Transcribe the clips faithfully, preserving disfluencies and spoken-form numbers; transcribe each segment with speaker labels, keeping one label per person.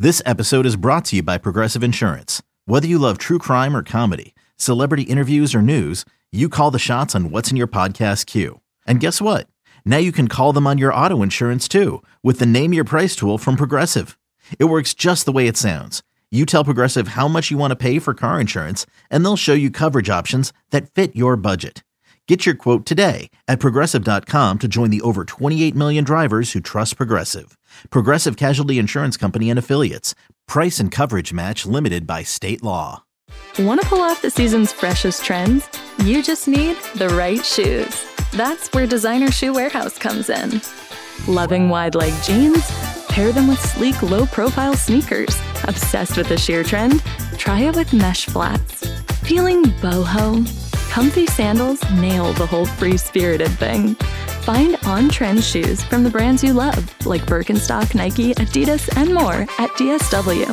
Speaker 1: This episode is brought to you by Progressive Insurance. Whether you love true crime or comedy, celebrity interviews or news, you call the shots on what's in your podcast queue. And guess what? Now you can call them on your auto insurance too with the Name Your Price tool from Progressive. It works just the way it sounds. You tell Progressive how much you want to pay for car insurance, and they'll show you coverage options that fit your budget. Get your quote today at Progressive dot com to join the over twenty-eight million drivers who trust Progressive. Progressive Casualty Insurance Company and Affiliates. Price and coverage match limited by state law.
Speaker 2: Want to pull off the season's freshest trends? You just need the right shoes. That's where Designer Shoe Warehouse comes in. Loving wide leg jeans? Pair them with sleek, low-profile sneakers. Obsessed with the sheer trend? Try it with mesh flats. Feeling boho? Comfy sandals nail the whole free-spirited thing. Find on-trend shoes from the brands you love, like Birkenstock, Nike, Adidas, and more at D S W.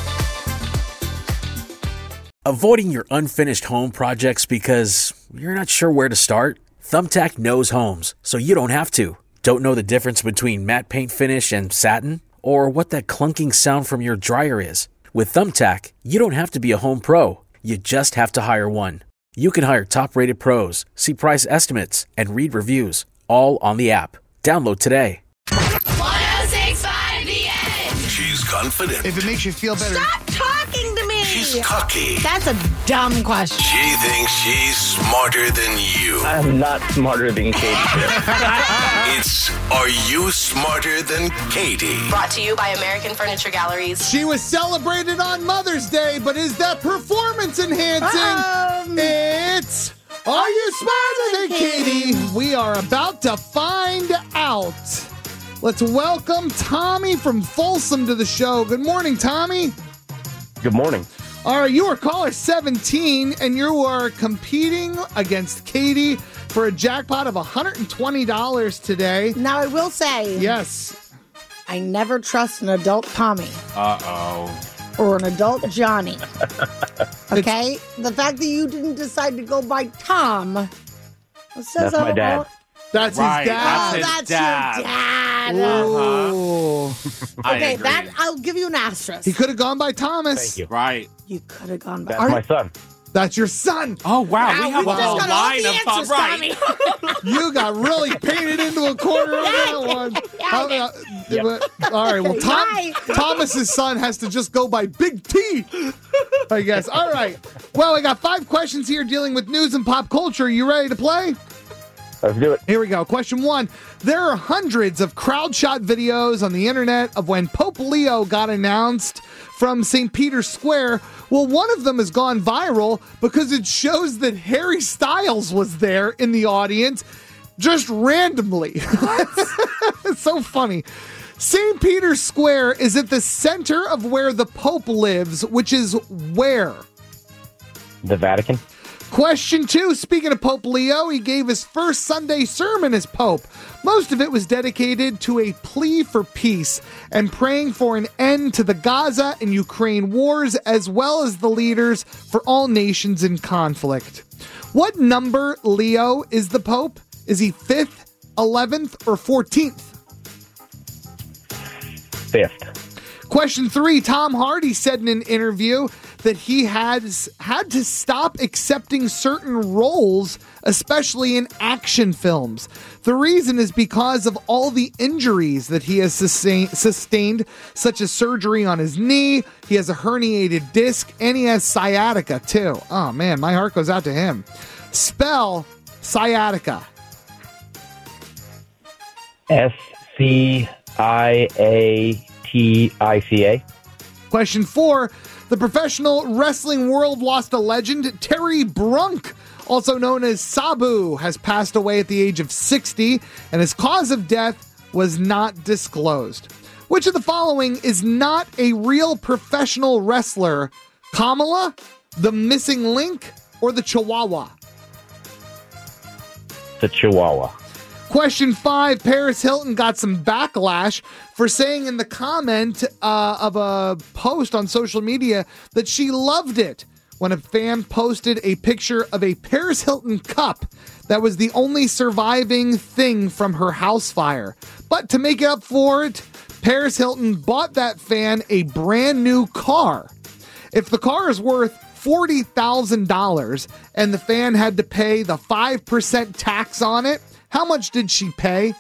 Speaker 3: Avoiding your unfinished home projects because you're not sure where to start? Thumbtack knows homes, so you don't have to. Don't know the difference between matte paint finish and satin? Or what that clunking sound from your dryer is? With Thumbtack, you don't have to be a home pro. You just have to hire one. You can hire top-rated pros, see price estimates, and read reviews, all on the app. Download today.
Speaker 4: one oh six point five The Edge.
Speaker 5: She's confident.
Speaker 6: If it makes you feel better.
Speaker 4: Stop talking to me.
Speaker 5: She's cocky.
Speaker 4: That's a dumb question.
Speaker 5: She thinks she's smarter than you.
Speaker 7: I'm not smarter than Katie.
Speaker 5: It's Are You Smarter Than Katie?
Speaker 8: Brought to you by American Furniture Galleries.
Speaker 6: She was celebrated on Mother's Day, but is that performance enhancing?
Speaker 4: Um,
Speaker 6: it's Are You Smarter Than Katie? We are about to find out. Let's welcome Tommy from Folsom to the show. Good morning, Tommy.
Speaker 7: Good morning.
Speaker 6: All right, you are caller seventeen, and you are competing against Katie for a jackpot of one hundred twenty dollars today.
Speaker 4: Now, I will say,
Speaker 6: Yes.
Speaker 4: I never trust an adult Tommy.
Speaker 9: Uh-oh.
Speaker 4: Or an adult Johnny. Okay? The fact that you didn't decide to go by Tom. It says
Speaker 7: That's my dad.
Speaker 6: That's
Speaker 9: Right,
Speaker 6: his dad.
Speaker 4: Oh,
Speaker 9: His
Speaker 4: that's
Speaker 9: dad.
Speaker 4: your dad.
Speaker 6: Ooh.
Speaker 9: I
Speaker 4: Okay,
Speaker 9: agree.
Speaker 4: that I'll give you an asterisk.
Speaker 6: He could have gone by Thomas.
Speaker 7: Thank you.
Speaker 9: Right.
Speaker 4: You could have gone by.
Speaker 7: That's my son.
Speaker 6: That's your son.
Speaker 9: Oh, wow.
Speaker 4: Wow,
Speaker 9: we have
Speaker 4: we
Speaker 9: a
Speaker 4: just
Speaker 9: whole
Speaker 4: got all
Speaker 9: line
Speaker 4: the
Speaker 9: of
Speaker 4: answers,
Speaker 9: thought. Right.
Speaker 4: Tommy.
Speaker 6: You got really painted into a corner on that one. How about- but- all right, well, Tom,
Speaker 4: Bye.
Speaker 6: Thomas's son has to just go by Big T, I guess. All right. Well, I got five questions here dealing with news and pop culture. You ready to play?
Speaker 7: Let's do it.
Speaker 6: Here we go. Question one. There are hundreds of crowd shot videos on the internet of when Pope Leo got announced from Saint Peter's Square. Well, one of them has gone viral because it shows that Harry Styles was there in the audience just randomly. It's so funny. Saint Peter's Square is at the center of where the Pope lives, which is where?
Speaker 7: The Vatican.
Speaker 6: Question two, speaking of Pope Leo, he gave his first Sunday sermon as Pope. Most of it was dedicated to a plea for peace and praying for an end to the Gaza and Ukraine wars, as well as the leaders for all nations in conflict. What number Leo is the Pope? Is he fifth, eleventh, or fourteenth?
Speaker 7: Fifth.
Speaker 6: Question three, Tom Hardy said in an interview that he has had to stop accepting certain roles, especially in action films. The reason is because of all the injuries that he has sustain- sustained, such as surgery on his knee, he has a herniated disc, and he has sciatica too. Oh man, my heart goes out to him. Spell sciatica.
Speaker 7: S C I A T I C A.
Speaker 6: Question four, the professional wrestling world lost a legend. Terry Brunk, also known as Sabu, has passed away at the age of sixty, and his cause of death was not disclosed. Which of the following is not a real professional wrestler? Kamala, the missing link, or the Chihuahua?
Speaker 7: The Chihuahua.
Speaker 6: Question five, Paris Hilton got some backlash for saying in the comment uh, of a post on social media that she loved it when a fan posted a picture of a Paris Hilton cup that was the only surviving thing from her house fire. But to make up for it, Paris Hilton bought that fan a brand new car. If the car is worth forty thousand dollars and the fan had to pay the five percent tax on it, how much did she pay?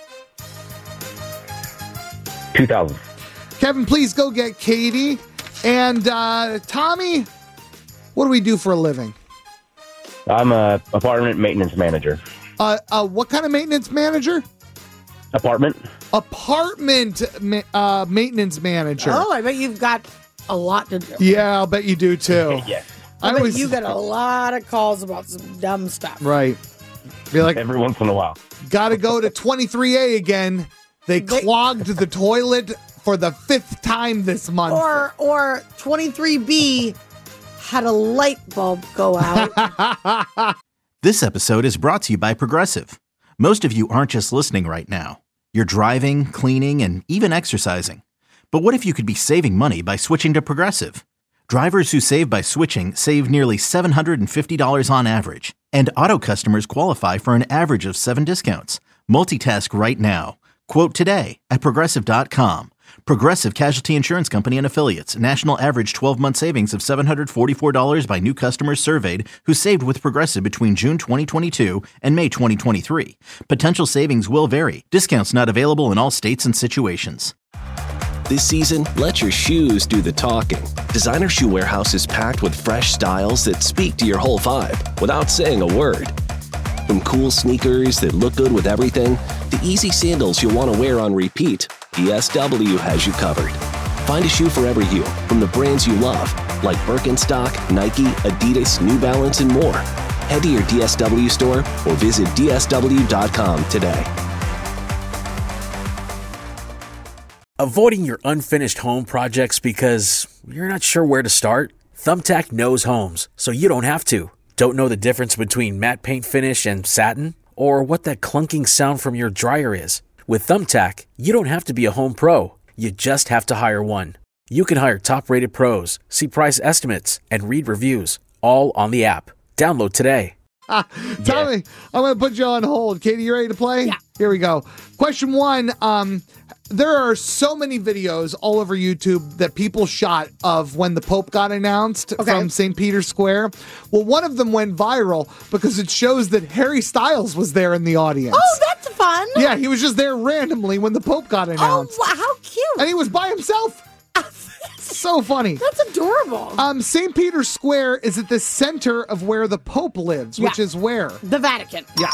Speaker 7: two thousand.
Speaker 6: Kevin, please go get Katie. And uh, Tommy, what do we do for a living?
Speaker 7: I'm a apartment maintenance manager.
Speaker 6: Uh, uh, what kind of maintenance manager?
Speaker 7: Apartment.
Speaker 6: Apartment ma- uh, maintenance manager.
Speaker 4: Oh, I bet you've got a lot to do.
Speaker 6: Yeah, I'll bet you do too.
Speaker 7: Yes.
Speaker 4: I,
Speaker 6: I
Speaker 4: bet
Speaker 6: always
Speaker 4: you get a lot of calls about some dumb stuff.
Speaker 6: right. Be like,
Speaker 7: Every once in a while.
Speaker 6: got to go to twenty-three A again. They
Speaker 4: They-
Speaker 6: clogged the toilet for the fifth time this month.
Speaker 4: Or or twenty-three B had a light bulb go out.
Speaker 1: This episode is brought to you by Progressive. Most of you aren't just listening right now. You're driving, cleaning, and even exercising. But what if you could be saving money by switching to Progressive? Drivers who save by switching save nearly seven hundred fifty dollars on average. And auto customers qualify for an average of seven discounts. Multitask right now. Quote today at Progressive dot com. Progressive Casualty Insurance Company and Affiliates. National average twelve-month savings of seven hundred forty-four dollars by new customers surveyed who saved with Progressive between June twenty twenty-two and May twenty twenty-three. Potential savings will vary. Discounts not available in all states and situations.
Speaker 9: This season, let your shoes do the talking. Designer Shoe Warehouse is packed with fresh styles that speak to your whole vibe without saying a word. From cool sneakers that look good with everything, to easy sandals you'll want to wear on repeat, D S W has you covered. Find a shoe for every you, from the brands you love, like Birkenstock, Nike, Adidas, New Balance, and more. Head to your D S W store or visit D S W dot com today.
Speaker 3: Avoiding your unfinished home projects because you're not sure where to start? Thumbtack knows homes, so you don't have to. Don't know the difference between matte paint finish and satin? Or what that clunking sound from your dryer is? With Thumbtack, you don't have to be a home pro. You just have to hire one. You can hire top-rated pros, see price estimates, and read reviews, all on the app. Download today.
Speaker 6: Ah, Tommy, I'm going to put you on hold. Katie, you ready to play?
Speaker 4: Yeah.
Speaker 6: Here we go. Question one. Um, there are so many videos all over YouTube that people shot of when the Pope got announced
Speaker 4: Okay.
Speaker 6: from Saint Peter's Square. Well, one of them went viral because it shows that Harry Styles was there in the audience.
Speaker 4: Oh, that's fun.
Speaker 6: Yeah, he was just there randomly when the Pope got
Speaker 4: Oh,
Speaker 6: announced.
Speaker 4: wow, how cute.
Speaker 6: And he was by himself. So funny.
Speaker 4: That's adorable.
Speaker 6: Um, Saint Peter's Square is at the center of where the Pope lives, which
Speaker 4: Yeah.
Speaker 6: is where?
Speaker 4: The Vatican.
Speaker 6: Yeah.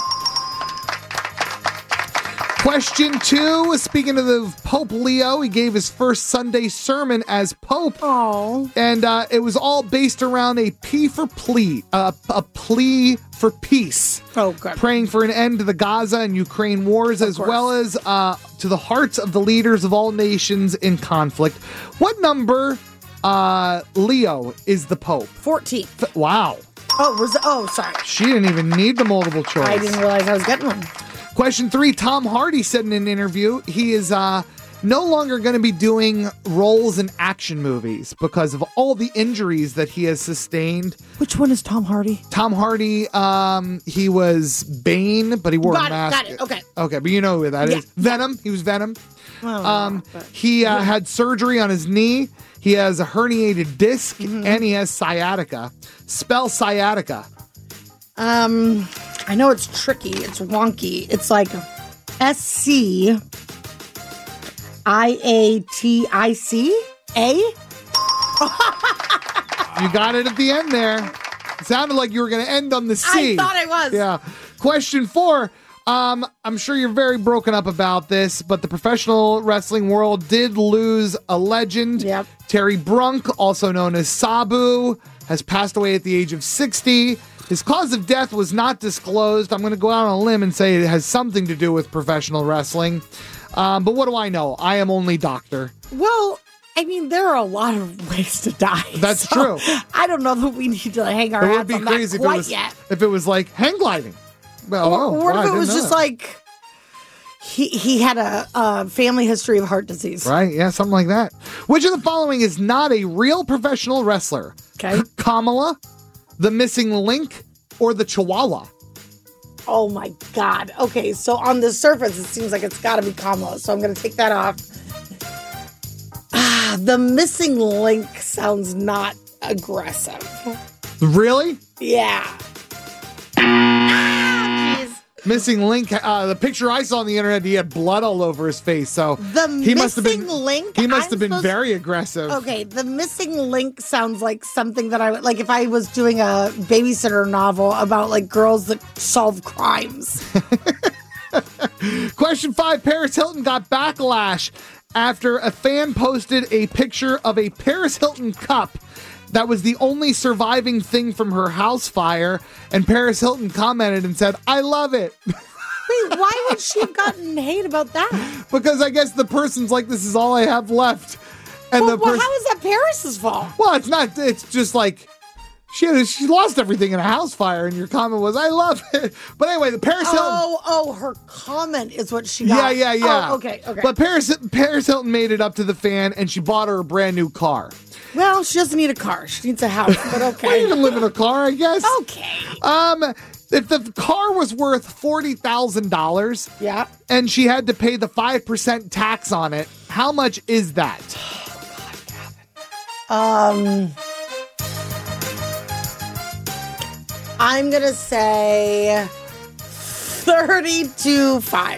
Speaker 6: Question two. Speaking of the Pope Leo, he gave his first Sunday sermon as Pope.
Speaker 4: Oh.
Speaker 6: And uh, it was all based around a plea for plea, uh, a plea for peace.
Speaker 4: Oh, good.
Speaker 6: Praying for an end to the Gaza and Ukraine wars, as
Speaker 4: course.
Speaker 6: well as uh, to the hearts of the leaders of all nations in conflict. What number, uh, Leo, is the Pope?
Speaker 4: fourteen.
Speaker 6: F- wow.
Speaker 4: Oh, was oh, sorry.
Speaker 6: She didn't even need the multiple choice.
Speaker 4: I didn't realize I was getting one.
Speaker 6: Question three, Tom Hardy said in an interview he is uh, no longer going to be doing roles in action movies because of all the injuries that he has sustained.
Speaker 4: Which one is Tom Hardy?
Speaker 6: Tom Hardy, um, he was Bane, but he wore
Speaker 4: Got
Speaker 6: a
Speaker 4: it,
Speaker 6: mask.
Speaker 4: got it, okay.
Speaker 6: Okay, but you know who that
Speaker 4: Yeah.
Speaker 6: is. Venom, he was Venom.
Speaker 4: Oh,
Speaker 6: Um,
Speaker 4: but-
Speaker 6: he uh, had surgery on his knee. He has a herniated disc,
Speaker 4: Mm-hmm.
Speaker 6: and he has sciatica. Spell sciatica.
Speaker 4: Um, I know it's tricky. It's wonky. It's like S C I A T I C A.
Speaker 6: You got it at the end there. It sounded like you were going to end on the C.
Speaker 4: I thought I was.
Speaker 6: Yeah. Question four. Um, I'm sure you're very broken up about this, but the professional wrestling world did lose a legend.
Speaker 4: Yep.
Speaker 6: Terry Brunk, also known as Sabu, has passed away at the age of sixty. His cause of death was not disclosed. I'm going to go out on a limb and say it has something to do with professional wrestling. Um, but what do I know? I am only doctor.
Speaker 4: Well, I mean, there are a lot of ways to die.
Speaker 6: That's
Speaker 4: so
Speaker 6: true.
Speaker 4: I don't know that we need to hang our
Speaker 6: It would
Speaker 4: hats
Speaker 6: be
Speaker 4: on
Speaker 6: crazy
Speaker 4: that
Speaker 6: if it
Speaker 4: quite
Speaker 6: was
Speaker 4: yet.
Speaker 6: if it was like hang gliding. Well,
Speaker 4: Or,
Speaker 6: oh,
Speaker 4: or
Speaker 6: wow,
Speaker 4: what
Speaker 6: I
Speaker 4: if it
Speaker 6: didn't
Speaker 4: was
Speaker 6: know
Speaker 4: just
Speaker 6: that.
Speaker 4: like he he had a, a family history of heart disease.
Speaker 6: Right? Yeah, something like that. Which of the following is not a real professional wrestler?
Speaker 4: Okay.
Speaker 6: Kamala, the missing link, or the Chihuahua?
Speaker 4: Oh my God. Okay, so on the surface, it seems like it's got to be Kamala. So I'm going to take that off. The missing link sounds not aggressive.
Speaker 6: Really?
Speaker 4: Yeah. Ah, jeez.
Speaker 6: Missing link. Uh, the picture I saw on the internet, he had blood all over his face. So
Speaker 4: the
Speaker 6: he must have been
Speaker 4: link.
Speaker 6: He must
Speaker 4: I'm
Speaker 6: have been
Speaker 4: supposed,
Speaker 6: very aggressive.
Speaker 4: Okay, the missing link sounds like something that I would like if I was doing a babysitter novel about like girls that solve crimes.
Speaker 6: Question five: Paris Hilton got backlash after a fan posted a picture of a Paris Hilton cup that was the only surviving thing from her house fire, and Paris Hilton commented and said, "I love it."
Speaker 4: Wait, why would she have gotten hate about that?
Speaker 6: Because I guess the person's like, "This is all I have left," and
Speaker 4: well,
Speaker 6: the person,
Speaker 4: well, how is that Paris's fault?
Speaker 6: Well, it's not. It's just like she had, she lost everything in a house fire, and your comment was, "I love it." But anyway, the Paris Hilton.
Speaker 4: Oh, oh, her comment is what she got.
Speaker 6: Yeah, yeah, yeah.
Speaker 4: Oh, okay, okay.
Speaker 6: But Paris Paris Hilton made it up to the fan, and she bought her a brand new car.
Speaker 4: Well, she doesn't need a car. She needs a house, but okay.
Speaker 6: Well, you can live in a car, I guess.
Speaker 4: Okay.
Speaker 6: Um, if the car was worth forty thousand dollars,
Speaker 4: yeah,
Speaker 6: and she had to pay the five percent tax on it, how much is that?
Speaker 4: Oh, God, um, I'm going to say thirty-two five.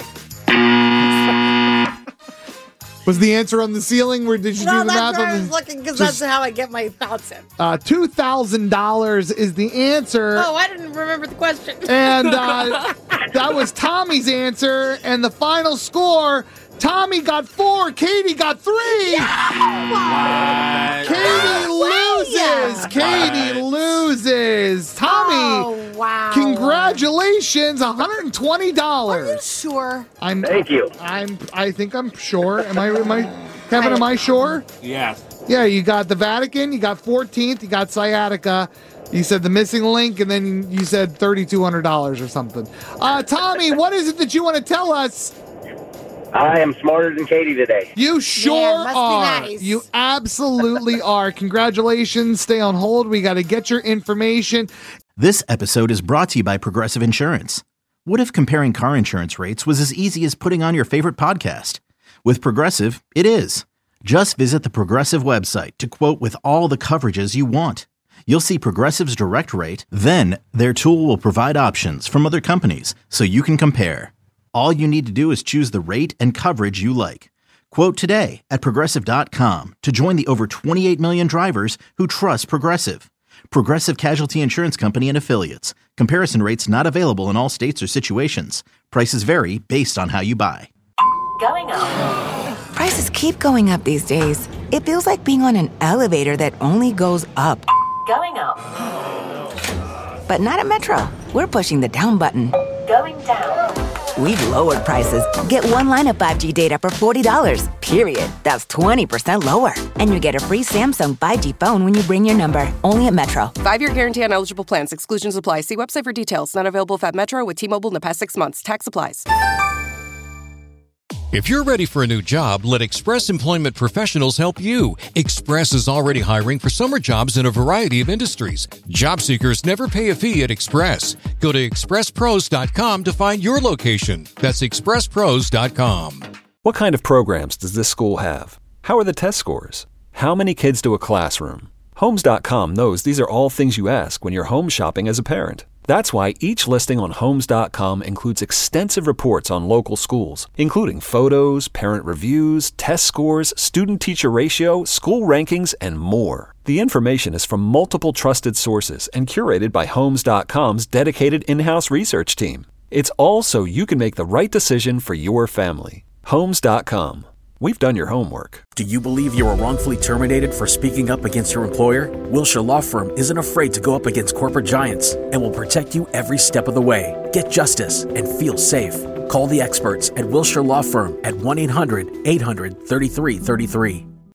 Speaker 6: Was the answer on the ceiling, or did you
Speaker 4: no,
Speaker 6: do the math?
Speaker 4: No, that's where
Speaker 6: on
Speaker 4: I
Speaker 6: the,
Speaker 4: was looking, because
Speaker 6: just,
Speaker 4: that's how I get my thoughts in.
Speaker 6: Uh, two thousand dollars is the answer.
Speaker 4: Oh, I didn't remember the question.
Speaker 6: And uh, that was Tommy's answer. And the final score, Tommy got four, Katie got three.
Speaker 4: Yeah!
Speaker 6: Katie loses. Katie loses. Tommy,
Speaker 4: oh, wow.
Speaker 6: Congratulations, one hundred twenty dollars.
Speaker 4: Are you sure?
Speaker 6: I'm,
Speaker 7: Thank you.
Speaker 6: I'm. I think I'm sure. Am I? Am I? Kevin, am I sure?
Speaker 3: Yes.
Speaker 6: Yeah, you got the Vatican, you got fourteenth, you got sciatica, you said the missing link, and then you said thirty-two hundred dollars or something. Uh, Tommy, what is it that you want to tell us?
Speaker 7: I am smarter than Katie today.
Speaker 6: You sure
Speaker 4: yeah, must
Speaker 6: are.
Speaker 4: be nice.
Speaker 6: You absolutely are. Congratulations. Stay on hold. We got to get your information.
Speaker 1: This episode is brought to you by Progressive Insurance. What if comparing car insurance rates was as easy as putting on your favorite podcast? With Progressive, it is. Just visit the Progressive website to quote with all the coverages you want. You'll see Progressive's direct rate, then their tool will provide options from other companies so you can compare. All you need to do is choose the rate and coverage you like. Quote today at Progressive dot com to join the over twenty-eight million drivers who trust Progressive. Progressive Casualty Insurance Company and Affiliates. Comparison rates not available in all states or situations. Prices vary based on how you buy.
Speaker 10: Going up. Prices keep going up these days. It feels like being on an elevator that only goes up.
Speaker 8: Going up.
Speaker 10: But not at Metro. We're pushing the down button.
Speaker 8: Going down.
Speaker 10: We've lowered prices. Get one line of five G data for forty dollars, period. That's twenty percent lower. And you get a free Samsung five G phone when you bring your number. Only at Metro.
Speaker 11: Five-year guarantee on eligible plans. Exclusions apply. See website for details. Not available at Metro with T-Mobile in the past six months. Tax applies.
Speaker 12: If you're ready for a new job, let Express Employment Professionals help you. Express is already hiring for summer jobs in a variety of industries. Job seekers never pay a fee at Express. Go to express pros dot com to find your location. That's express pros dot com.
Speaker 13: What kind of programs does this school have? How are the test scores? How many kids do a classroom? Homes dot com knows these are all things you ask when you're home shopping as a parent. That's why each listing on Homes dot com includes extensive reports on local schools, including photos, parent reviews, test scores, student-teacher ratio, school rankings, and more. The information is from multiple trusted sources and curated by Homes dot com's dedicated in-house research team. It's all so you can make the right decision for your family. Homes dot com. We've done your homework.
Speaker 3: Do you believe you were wrongfully terminated for speaking up against your employer? Wilshire Law Firm isn't afraid to go up against corporate giants and will protect you every step of the way. Get justice and feel safe. Call the experts at Wilshire Law Firm at one eight hundred eight hundred thirty-three thirty-three.